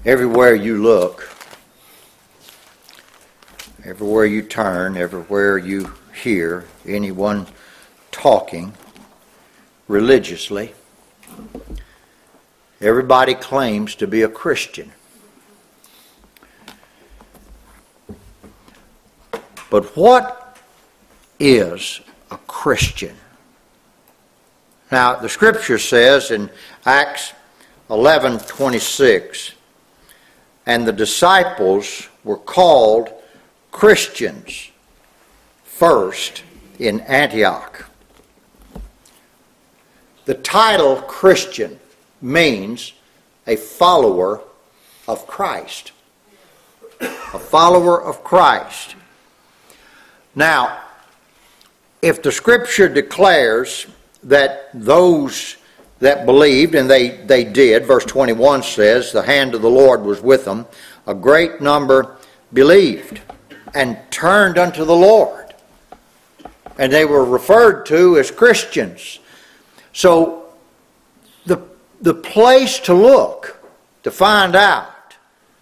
Everywhere you look, everywhere you turn, everywhere you hear anyone talking religiously, everybody claims to be a Christian. But what is a Christian? Now, the Scripture says in Acts 11:26, and the disciples were called Christians first in Antioch. The title Christian means a follower of Christ. A follower of Christ. Now, if the Scripture declares that those that believed, and they did, verse 21 says, the hand of the Lord was with them, a great number believed and turned unto the Lord. And they were referred to as Christians. So, the place to look to find out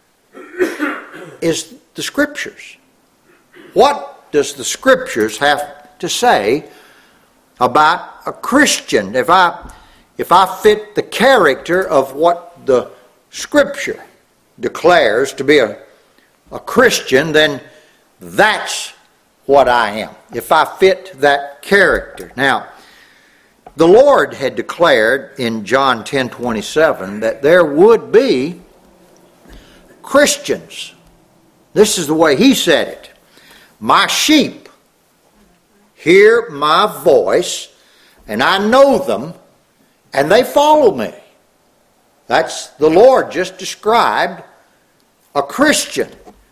is the Scriptures. What does the Scriptures have to say about a Christian? If I fit the character of what the Scripture declares to be a Christian, then that's what I am. If I fit that character. Now, the Lord had declared in John 10:27 that there would be Christians. This is the way He said it. My sheep hear my voice, and I know them, and they follow me. That's the Lord just described a Christian.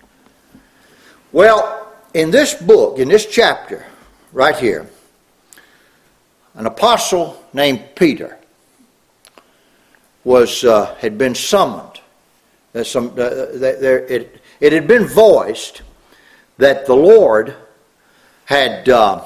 Well, in this book, in this chapter, right here, an apostle named Peter had been summoned. It had been voiced that the Lord had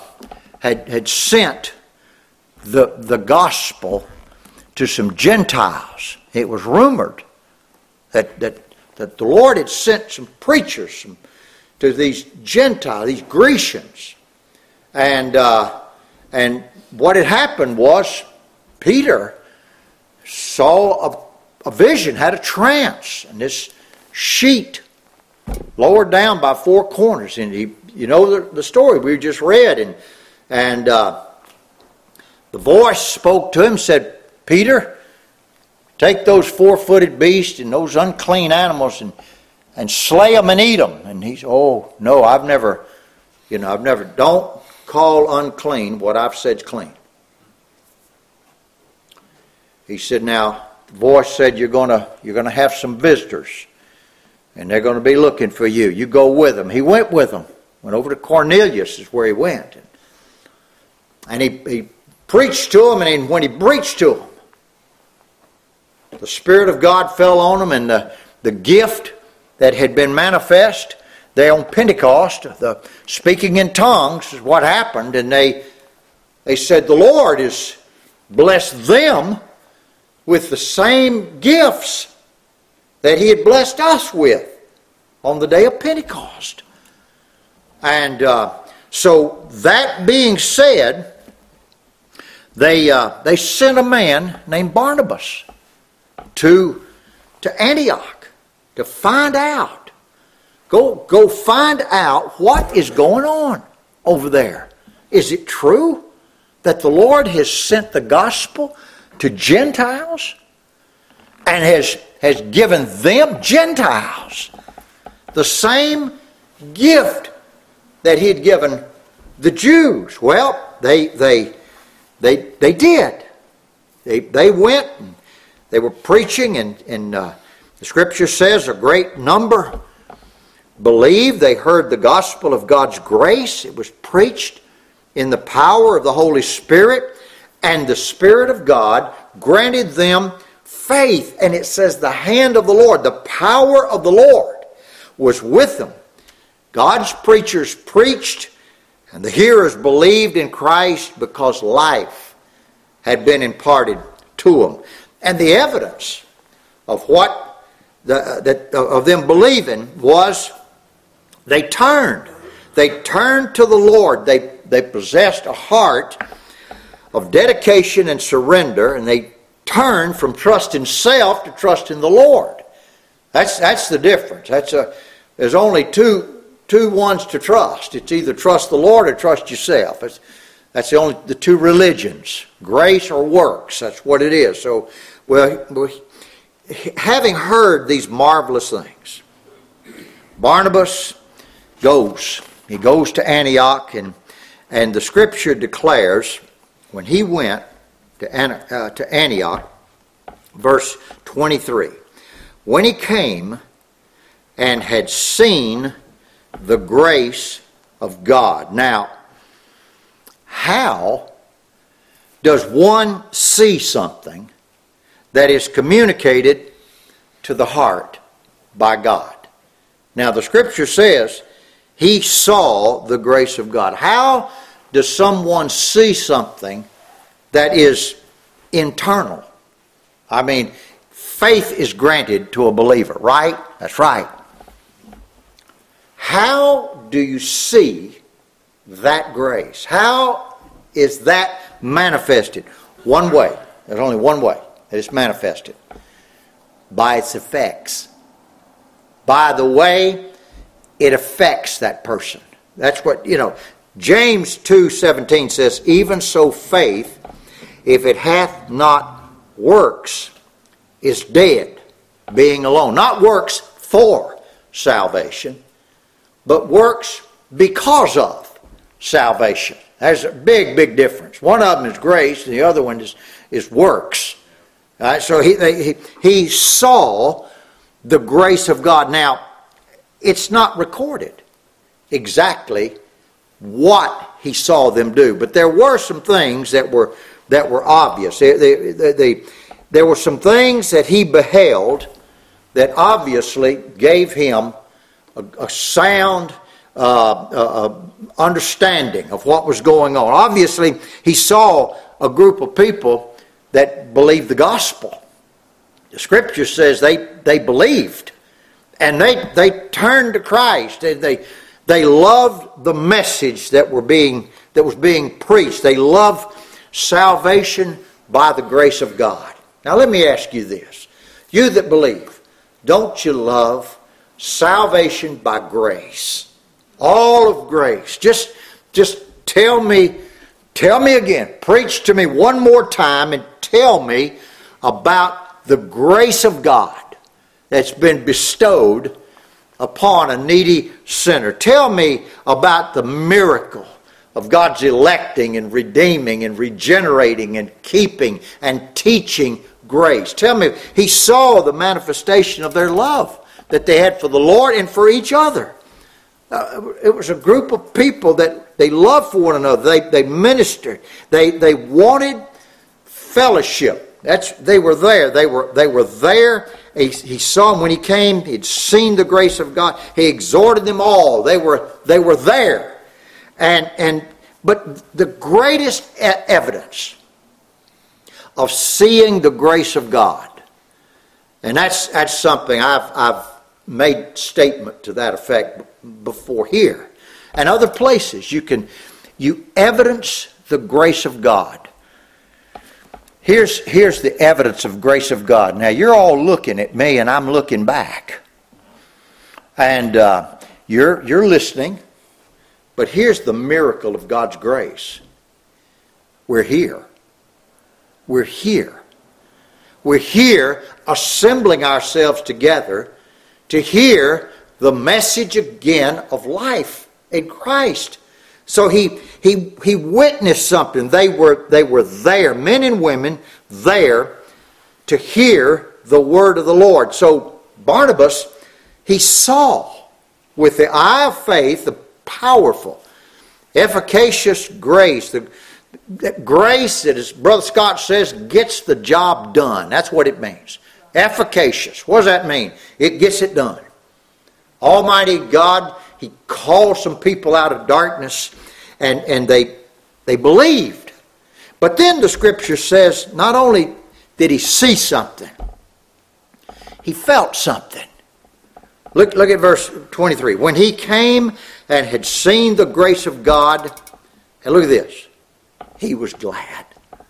sent the gospel to some Gentiles. It was rumored that the Lord had sent some preachers to these Gentiles, these Grecians. And what had happened was Peter saw a vision, had a trance, and this sheet lowered down by four corners. And you know the story we just read. And the voice spoke to him, said, Peter, take those four-footed beasts and those unclean animals and slay them and eat them. And he said, oh, no, I've never, don't call unclean what I've said's clean. He said, now, the voice said you're gonna have some visitors, and they're going to be looking for you. You go with them. He went with them. Went over to Cornelius is where he went. And he preached to them, and when he preached to them, the Spirit of God fell on them, and the gift that had been manifest there on Pentecost, the speaking in tongues, is what happened. And they said the Lord has blessed them with the same gifts that He had blessed us with on the day of Pentecost. And so that being said, they sent a man named Barnabas to Antioch to find out. Go find out what is going on over there. Is it true that the Lord has sent the gospel to Gentiles and has given them, Gentiles, the same gift that He had given the Jews? Well, they did. They went and they were preaching, and the Scripture says a great number believed. They heard the gospel of God's grace. It was preached in the power of the Holy Spirit, and the Spirit of God granted them faith. And it says the hand of the Lord, the power of the Lord was with them. God's preachers preached, and the hearers believed in Christ because life had been imparted to them. And the evidence of what of them believing was they turned. They turned to the Lord. They possessed a heart of dedication and surrender, and they turned from trust in self to trust in the Lord. That's the difference. There's only two ones to trust. It's either trust the Lord or trust yourself. That's the two religions, grace or works. That's what it is. So, having heard these marvelous things, Barnabas goes. He goes to Antioch, and the Scripture declares when he went to Antioch, verse 23, when he came and had seen the grace of God. Now, how does one see something that is communicated to the heart by God? Now, the Scripture says he saw the grace of God. How does someone see something that is internal? I mean, faith is granted to a believer, right? That's right. How do you see that grace? How is that manifested? One way. There's only one way that it's manifested. By its effects. By the way it affects that person. That's what, James 2:17 says, even so faith, if it hath not works, is dead, being alone. Not works for salvation, but works because of salvation. There's a big, big difference. One of them is grace, and the other one is works. All right, so he saw the grace of God. Now, it's not recorded exactly what he saw them do, but there were some things that were obvious. There were some things that he beheld that obviously gave him a sound understanding of what was going on. Obviously, he saw a group of people that believed the gospel. The Scripture says they believed, and they turned to Christ. They loved the message that was being preached. They loved salvation by the grace of God. Now let me ask you this. You that believe, don't you love salvation by grace? All of grace. Just tell me again. Preach to me one more time and tell me about the grace of God that's been bestowed upon a needy sinner. Tell me about the miracle of God's electing and redeeming and regenerating and keeping and teaching grace. Tell me, he saw the manifestation of their love that they had for the Lord and for each other. It was a group of people that they loved for one another. They ministered. They wanted fellowship. They were there. They were there. He saw them when he came. He'd seen the grace of God. He exhorted them all. They were there. But the greatest evidence of seeing the grace of God, and that's something I've made statement to that effect before here and other places. You evidence the grace of God. Here's the evidence of grace of God. Now you're all looking at me and I'm looking back, and you're listening. But here's the miracle of God's grace. We're here. We're here. We're here assembling ourselves together to hear the message again of life in Christ. So he witnessed something. They were there, men and women there to hear the word of the Lord. So Barnabas, he saw with the eye of faith the powerful, efficacious grace, the grace that, as Brother Scott says, gets the job done. That's what it means. Efficacious. What does that mean? It gets it done. Almighty God, he called some people out of darkness, and they believed. But then the Scripture says not only did he see something, He felt something. Look at verse 23. When he came and had seen the grace of God, and look at this, he was glad.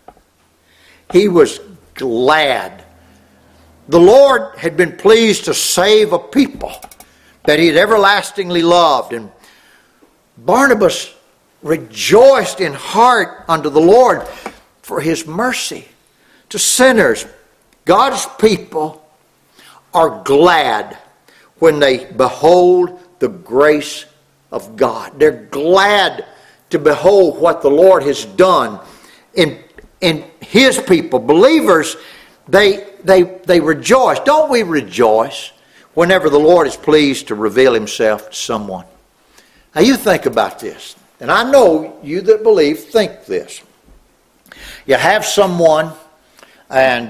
He was glad. The Lord had been pleased to save a people that he had everlastingly loved. And Barnabas rejoiced in heart unto the Lord for his mercy to sinners. God's people are glad when they behold the grace of God. They're glad to behold what the Lord has done in his people. Believers, they rejoice. Don't we rejoice whenever the Lord is pleased to reveal himself to someone? Now you think about this. And I know you that believe think this. You have someone and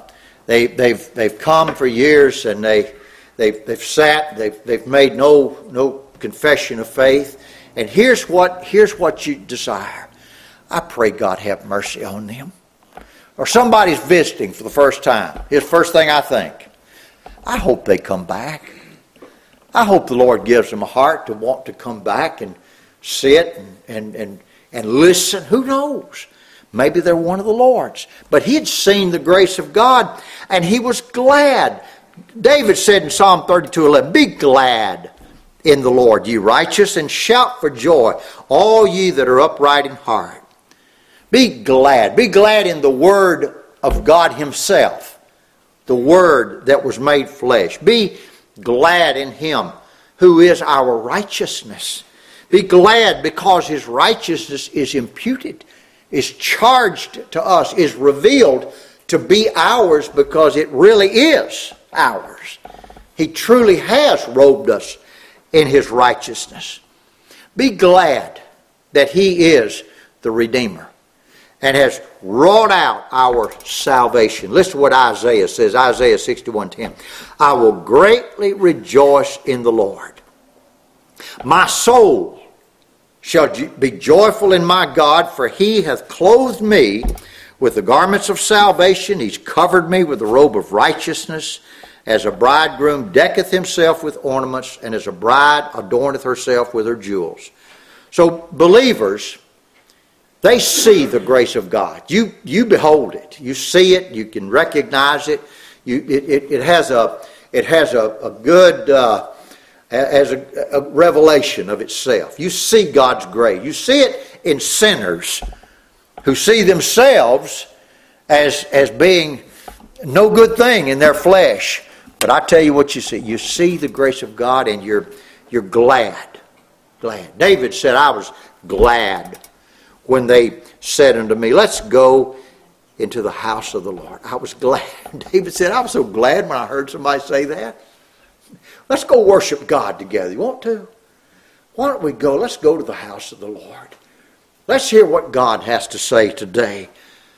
they've come for years and they've sat, they've made no confession of faith. And here's what you desire. I pray God have mercy on them. Or somebody's visiting for the first time. Here's the first thing I think. I hope they come back. I hope the Lord gives them a heart to want to come back and sit and listen. Who knows? Maybe they're one of the Lord's. But he had seen the grace of God and he was glad. David said in Psalm 32:11, be glad in the Lord, ye righteous, and shout for joy, all ye that are upright in heart. Be glad. Be glad in the Word of God himself, the Word that was made flesh. Be glad in him who is our righteousness. Be glad because his righteousness is imputed, is charged to us, is revealed to be ours because it really is ours. He truly has robed us in his righteousness. Be glad that he is the Redeemer and has wrought out our salvation. Listen to what Isaiah says, Isaiah 61:10. I will greatly rejoice in the Lord. My soul shall be joyful in my God, for he hath clothed me with the garments of salvation. He's covered me with the robe of righteousness, as a bridegroom decketh himself with ornaments, and as a bride adorneth herself with her jewels. So believers, they see the grace of God. You behold it. You see it. You can recognize it. It has a good as a revelation of itself. You see God's grace. You see it in sinners who see themselves as being no good thing in their flesh. But I tell you what you see. You see the grace of God and you're glad. Glad. David said, I was glad when they said unto me, let's go into the house of the Lord. I was glad. David said, I was so glad when I heard somebody say that. Let's go worship God together. You want to? Why don't we go? Let's go to the house of the Lord. Let's hear what God has to say today.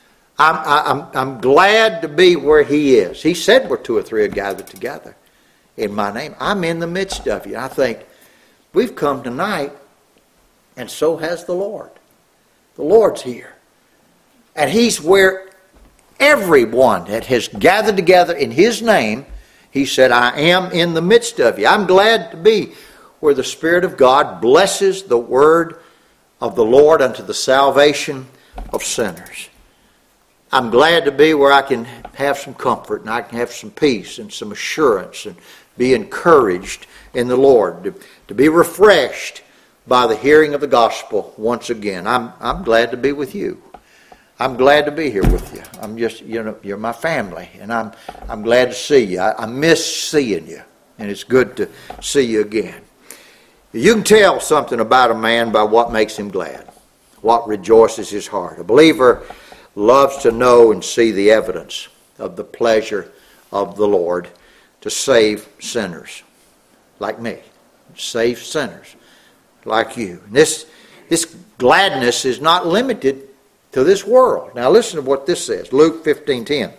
I'm glad to be where he is. He said where two or three are gathered together in my name. I'm in the midst of you. I think we've come tonight, and so has the Lord. The Lord's here. And he's where everyone that has gathered together in his name, he said, I am in the midst of you. I'm glad to be where the Spirit of God blesses the word of the Lord unto the salvation of sinners. I'm glad to be where I can have some comfort and I can have some peace and some assurance and be encouraged in the Lord, to be refreshed by the hearing of the gospel once again. I'm glad to be with you. I'm glad to be here with you. I'm just, you're my family, and I'm glad to see you. I miss seeing you, and it's good to see you again. You can tell something about a man by what makes him glad, what rejoices his heart. A believer loves to know and see the evidence of the pleasure of the Lord to save sinners like me, save sinners like you. And this gladness is not limited to this world. Now listen to what this says, Luke 15:10.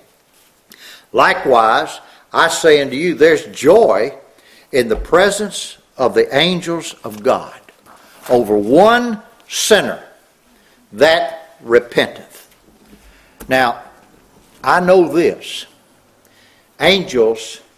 Likewise, I say unto you, there's joy in the presence of the angels of God over one sinner that repenteth. Now, I know this. Angels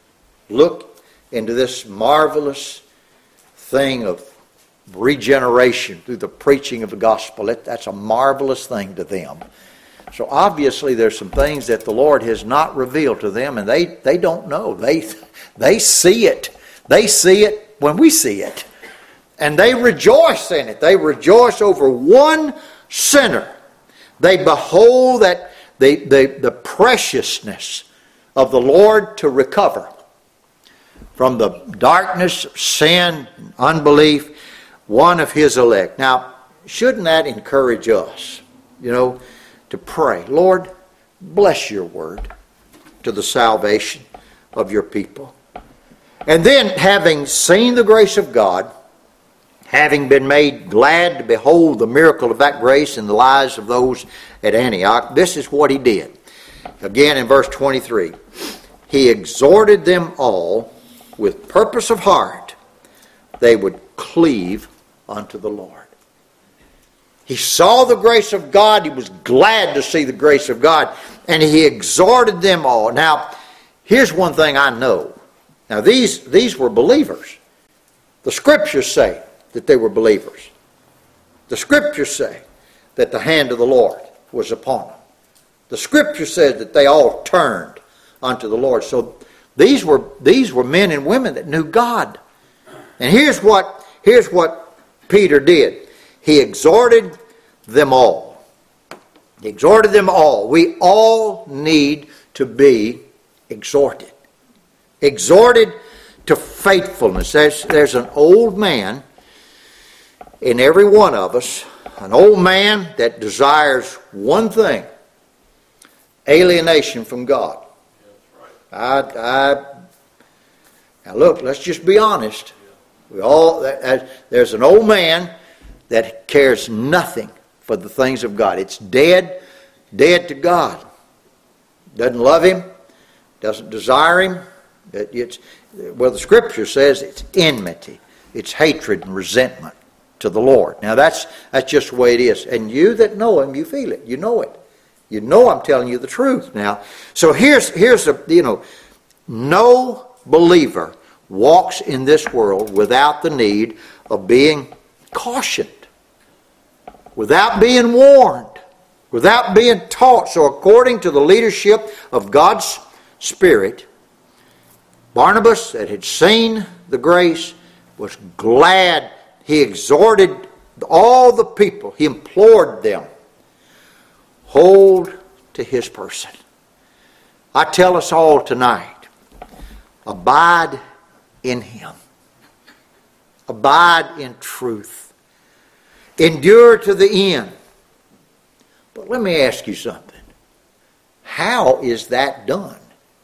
look into this marvelous thing of regeneration through the preaching of the gospel. That's a marvelous thing to them. So obviously there's some things that the Lord has not revealed to them, and they don't know. They see it. They see it when we see it. And they rejoice in it. They rejoice over one sinner. They behold that the preciousness of the Lord to recover from the darkness of sin and unbelief, one of His elect. Now, shouldn't that encourage us, to pray, Lord, bless your word to the salvation of your people. And then, having seen the grace of God, having been made glad to behold the miracle of that grace in the lives of those at Antioch, this is what he did. Again in verse 23, he exhorted them all with purpose of heart they would cleave unto the Lord. He saw the grace of God. He was glad to see the grace of God. And he exhorted them all. Now, here's one thing I know. Now, these were believers. The Scriptures say that they were believers. The Scriptures say that the hand of the Lord was upon them. The Scripture says that they all turned unto the Lord. So these were men and women that knew God. And here's what Peter did. He exhorted them all. He exhorted them all. We all need to be exhorted. Exhorted to faithfulness. There's an old man in every one of us, an old man that desires one thing: alienation from God. Now look, let's just be honest. There's an old man that cares nothing for the things of God. It's dead to God. Doesn't love Him, doesn't desire Him. The Scripture says it's enmity, it's hatred and resentment to the Lord. Now that's just the way it is. And you that know Him, you feel it. You know it. You know I'm telling you the truth now. So here's no believer walks in this world without the need of being cautioned, without being warned, without being taught. So according to the leadership of God's Spirit, Barnabas, that had seen the grace, was glad. He exhorted all the people. He implored them, hold to his person. I tell us all tonight, abide in Him. Abide in truth. Endure to the end. But let me ask you something. How is that done?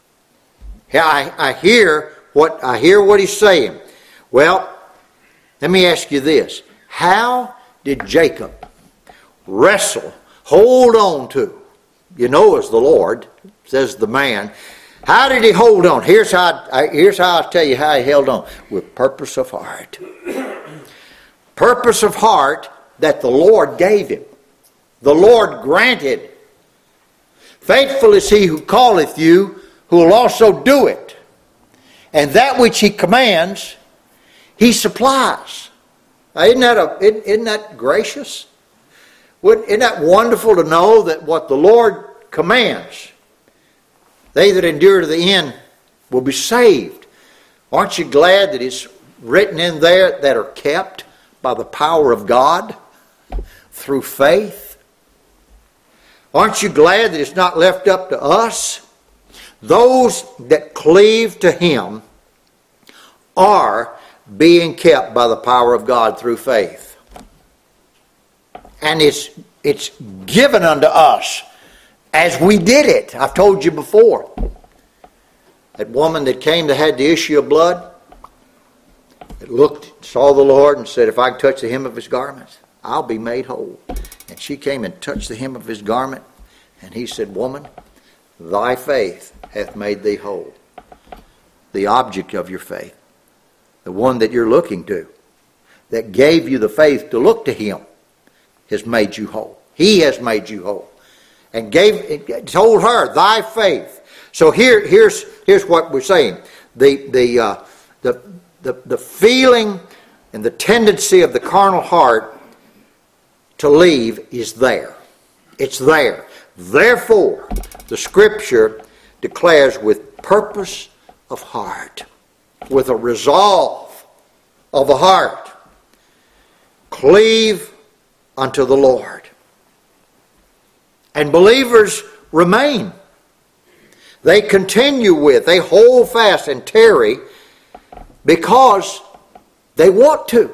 I hear what he's saying. Well, let me ask you this. How did Jacob wrestle, hold on to? You know as the Lord, says the man. How did he hold on? Here's how I'll tell you how he held on. With purpose of heart. Purpose of heart that the Lord gave him. The Lord granted. Faithful is He who calleth you, who will also do it. And that which He commands, He supplies. Now, isn't that gracious? Isn't that wonderful to know that what the Lord commands, they that endure to the end will be saved? Aren't you glad that it's written in there that are kept by the power of God through faith? Aren't you glad that it's not left up to us? Those that cleave to Him are being kept by the power of God through faith. And it's given unto us as we did it. I've told you before. That woman that came that had the issue of blood, that looked, saw the Lord and said, if I can touch the hem of His garments, I'll be made whole. And she came and touched the hem of His garment, and He said, woman, thy faith hath made thee whole. The object of your faith, the one that you're looking to, that gave you the faith to look to Him, has made you whole. He has made you whole. And told her, thy faith. So here's what we're saying. the feeling and the tendency of the carnal heart to leave is there. It's there. Therefore, the Scripture declares with purpose of heart, with a resolve of the heart, cleave unto the Lord. And believers remain. They continue with, they hold fast and tarry because they want to.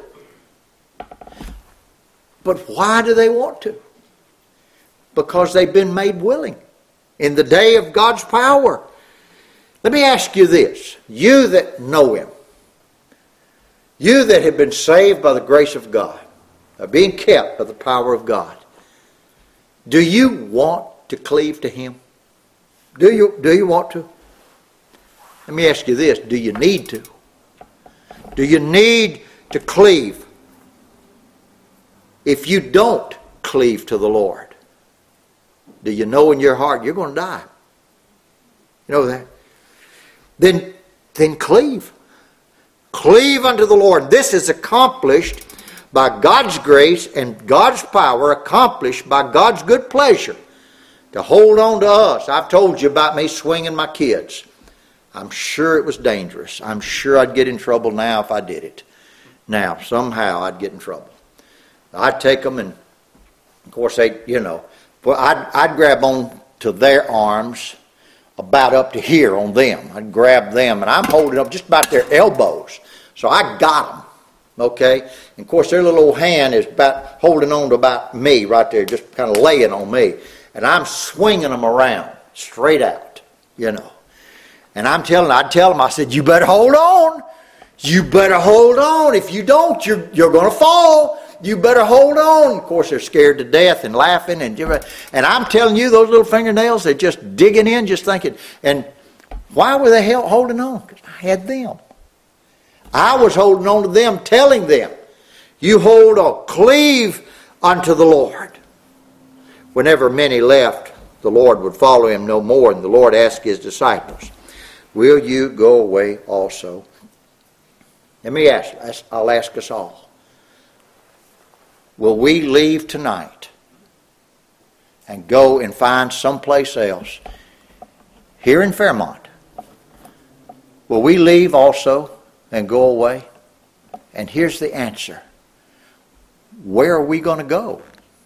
But why do they want to? Because they've been made willing in the day of God's power. Let me ask you this. You that know Him, you that have been saved by the grace of God, are being kept by the power of God, do you want to cleave to Him? Do you want to? Let me ask you this. Do you need to? Do you need to cleave? If you don't cleave to the Lord, do you know in your heart you're going to die? You know that? Then cleave. Cleave unto the Lord. This is accomplished by God's grace and God's power, accomplished by God's good pleasure to hold on to us. I've told you about me swinging my kids. I'm sure it was dangerous. I'm sure I'd get in trouble now if I did it. Now, somehow I'd get in trouble. I'd take them and, of course, I'd grab on to their arms about up to here on them. I'd grab them, and I'm holding up just about their elbows. So I got them, okay? And, of course, their little old hand is about holding on to about me right there, just kind of laying on me. And I'm swinging them around, straight out, And I'd tell them, I said, you better hold on. You better hold on. If you don't, you're going to fall. You better hold on. Of course, they're scared to death and laughing. And I'm telling you, those little fingernails, they're just digging in, just thinking. And why were they holding on? Because I had them. I was holding on to them, telling them, you hold on, cleave unto the Lord. Whenever many left, the Lord would follow him no more. And the Lord asked his disciples, will you go away also? Let me I'll ask us all. Will we leave tonight and go and find someplace else here in Fairmont? Will we leave also and go away? And here's the answer. Where are we going to go?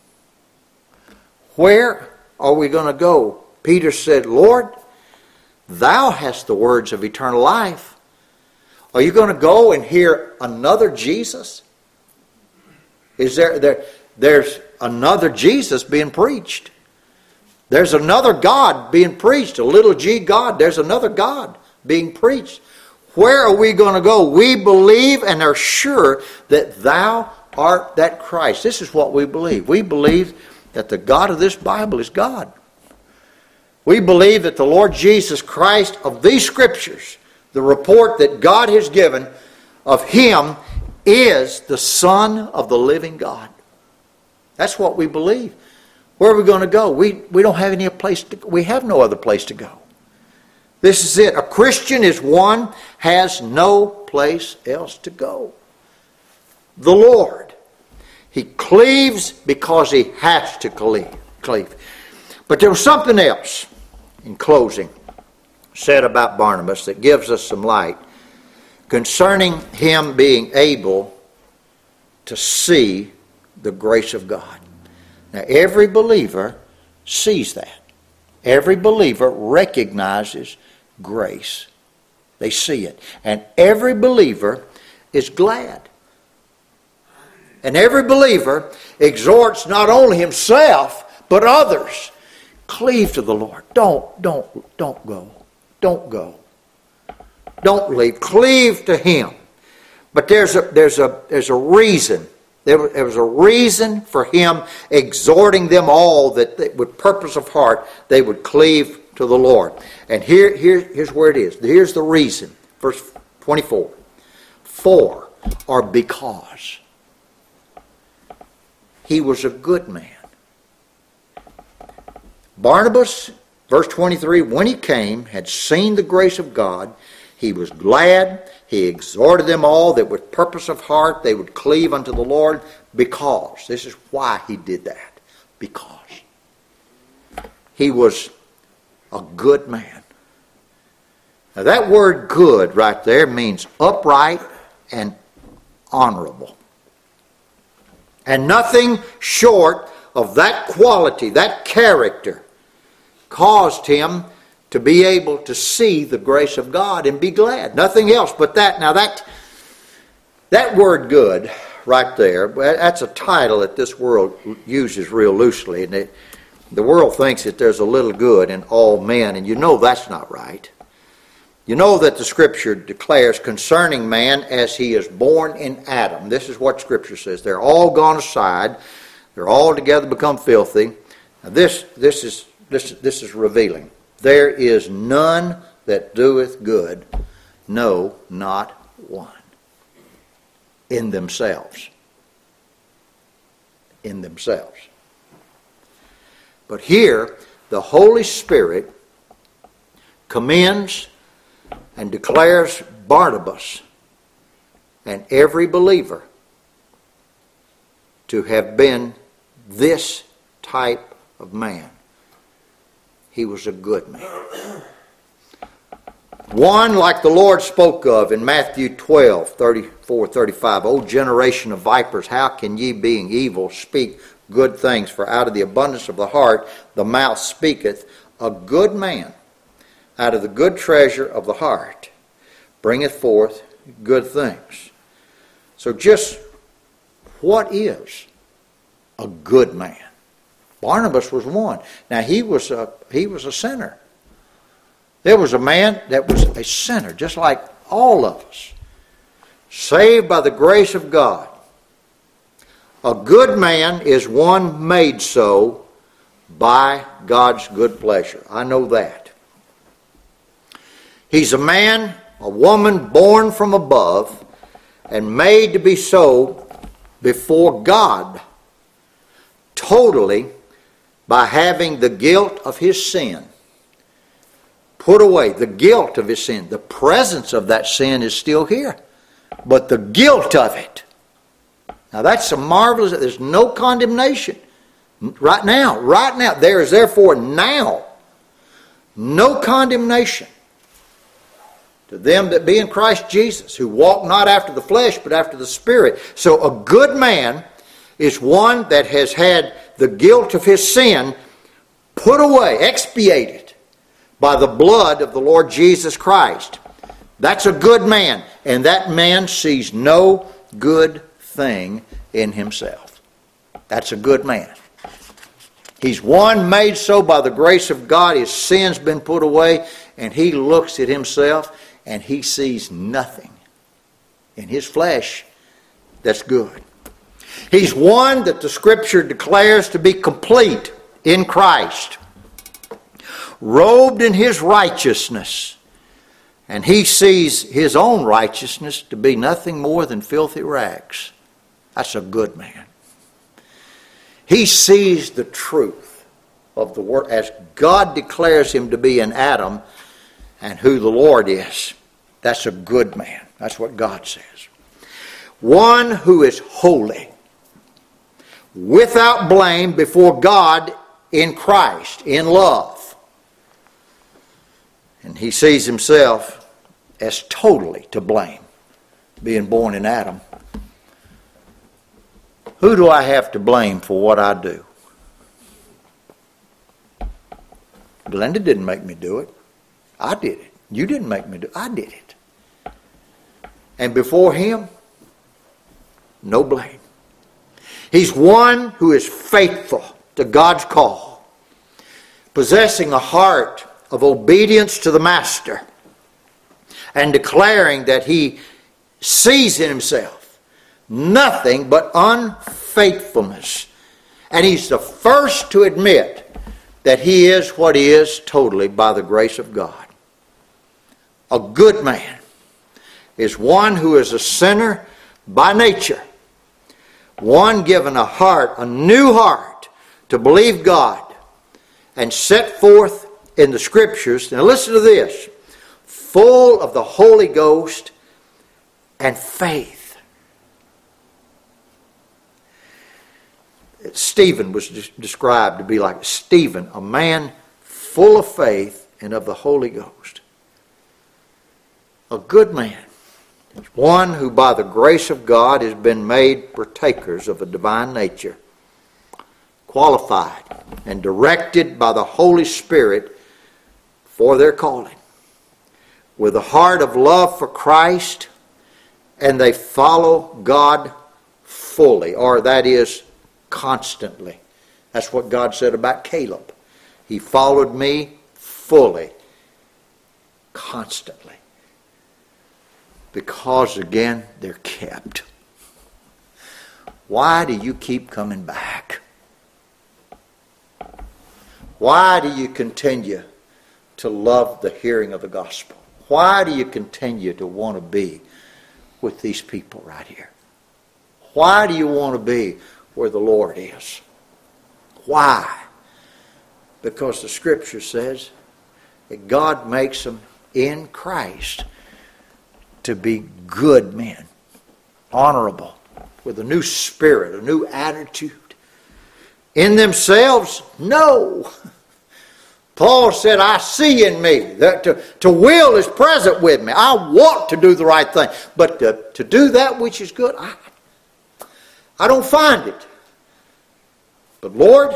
Where are we going to go? Peter said, Lord, thou hast the words of eternal life. Are you going to go and hear another Jesus? Is there's another Jesus being preached. There's another God being preached, a little g God. There's another God being preached. Where are we going to go? We believe and are sure that thou art that Christ. This is what we believe. We believe that the God of this Bible is God. We believe that the Lord Jesus Christ of these Scriptures, the report that God has given of Him, is the Son of the living God. That's what we believe. Where are we going to go? We don't have any place to go. We have no other place to go. This is it. A Christian is one has no place else to go. The Lord. He cleaves because he has to cleave. But there was something else in closing said about Barnabas that gives us some light concerning him being able to see the grace of God. Now, every believer sees that. Every believer recognizes grace. They see it. And every believer is glad. And every believer exhorts not only himself, but others. Cleave to the Lord. Don't go. Don't go. Don't leave. Cleave to Him. But there's a reason. There was a reason for Him exhorting them all that with purpose of heart they would cleave to the Lord. And here's where it is. Here's the reason. Verse 24. For or because he was a good man. Barnabas, verse 23, when he came, had seen the grace of God, He was glad. He exhorted them all that with purpose of heart they would cleave unto the Lord, because, this is why he did that, because he was a good man. Now that word good right there means upright and honorable. And nothing short of that quality, that character, caused him to be able to see the grace of God and be glad. Nothing else but that. Now that word good right there, that's a title that this world uses real loosely. And the world thinks that there's a little good in all men, and you know that's not right. You know that the Scripture declares concerning man as he is born in Adam. This is what Scripture says. They're all gone aside. They're all together become filthy. Now this is revealing. There is none that doeth good, no, not one. In themselves. In themselves. But here, the Holy Spirit commends and declares Barnabas and every believer to have been this type of man. He was a good man. One like the Lord spoke of in Matthew 12, 34, 35. O generation of vipers, how can ye, being evil, speak good things? For out of the abundance of the heart the mouth speaketh. A good man out of the good treasure of the heart bringeth forth good things. So just what is a good man? Barnabas was one. Now he was a sinner. There was a man that was a sinner, just like all of us, saved by the grace of God. A good man is one made so by God's good pleasure. I know that. He's a man, a woman born from above and made to be so before God, totally, by having the guilt of his sin put away. The guilt of his sin. The presence of that sin is still here, but the guilt of it. Now that's a marvelous. There's no condemnation right now. Right now, there is therefore now no condemnation to them that be in Christ Jesus, who walk not after the flesh, but after the Spirit. So a good man is one that has had the guilt of his sin put away, expiated by the blood of the Lord Jesus Christ. That's a good man. And that man sees no good thing in himself. That's a good man. He's one made so by the grace of God. His sin's been put away, and he looks at himself and he sees nothing in his flesh that's good. He's one that the Scripture declares to be complete in Christ, robed in his righteousness, and he sees his own righteousness to be nothing more than filthy rags. That's a good man. He sees the truth of the Word as God declares him to be in Adam and who the Lord is. That's a good man. That's what God says. One who is holy, without blame before God in Christ, in love. And he sees himself as totally to blame, being born in Adam. Who do I have to blame for what I do? Glenda didn't make me do it. I did it. You didn't make me do it. I did it. And before him, no blame. He's one who is faithful to God's call, possessing a heart of obedience to the Master, and declaring that he sees in himself nothing but unfaithfulness. And he's the first to admit that he is what he is totally by the grace of God. A good man is one who is a sinner by nature, one given a heart, a new heart, to believe God and set forth in the Scriptures. Now listen to this. full of the Holy Ghost and faith. Stephen was described to be like Stephen, a man full of faith and of the Holy Ghost. A good man. One who by the grace of God has been made partakers of a divine nature, qualified and directed by the Holy Spirit for their calling, with a heart of love for Christ, and they follow God fully, or that is, constantly. That's what God said about Caleb. He followed me fully, constantly. Because, again, they're kept. Why do you keep coming back? Why do you continue to love the hearing of the gospel? Why do you continue to want to be with these people right here? Why do you want to be where the Lord is? Why? Because the Scripture says that God makes them in Christ to be good men, honorable, with a new spirit, a new attitude. In themselves, no. Paul said, I see in me that to will is present with me. I want to do the right thing. But to do that which is good, I don't find it. But Lord,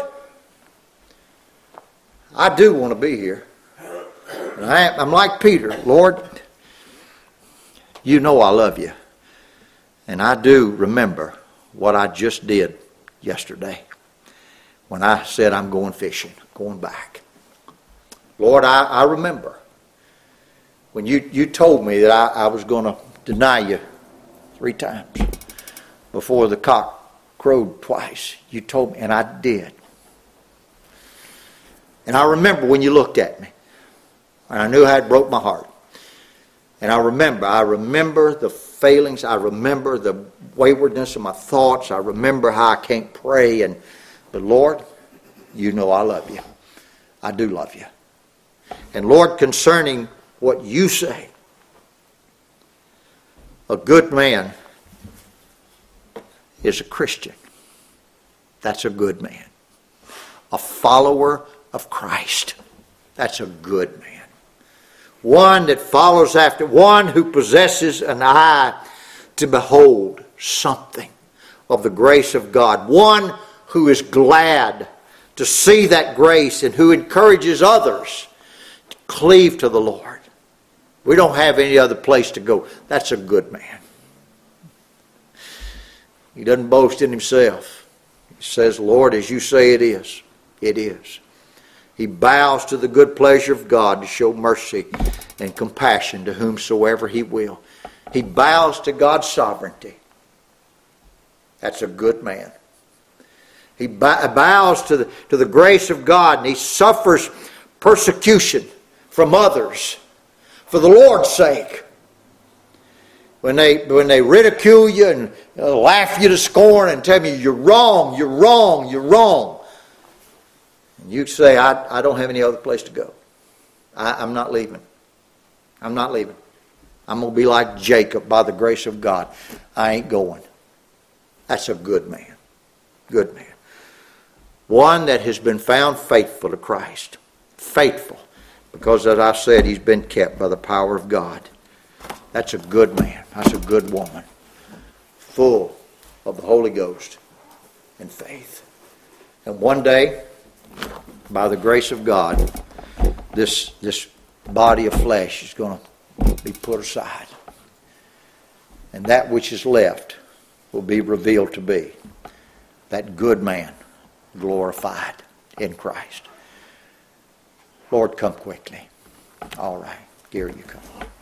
I do want to be here. And I'm like Peter. Lord, you know I love you. And I do remember what I just did yesterday when I said I'm going fishing, going back. Lord, I remember when you told me that I was going to deny you 3 times before the cock crowed twice. You told me, and I did. And I remember when you looked at me, and I knew how it broke my heart. And I remember the failings. I remember the waywardness of my thoughts. I remember how I can't pray. But Lord, you know I love you. I do love you. And Lord, concerning what you say, a good man is a Christian. That's a good man. A follower of Christ. That's a good man. One that follows after, one who possesses an eye to behold something of the grace of God. One who is glad to see that grace and who encourages others to cleave to the Lord. We don't have any other place to go. That's a good man. He doesn't boast in himself. He says, Lord, as you say it is, it is. He bows to the good pleasure of God to show mercy and compassion to whomsoever he will. He bows to God's sovereignty. That's a good man. He bows to the grace of God, and he suffers persecution from others for the Lord's sake. When they ridicule you and laugh you to scorn and tell you you're wrong, you're wrong, you're wrong. And you say, I don't have any other place to go. I'm not leaving. I'm not leaving. I'm going to be like Jacob by the grace of God. I ain't going. That's a good man. Good man. One that has been found faithful to Christ. Faithful. Because as I said, he's been kept by the power of God. That's a good man. That's a good woman. Full of the Holy Ghost and faith. And one day, by the grace of God, this body of flesh is going to be put aside. And that which is left will be revealed to be that good man glorified in Christ. Lord, come quickly. All right. Gary, you come.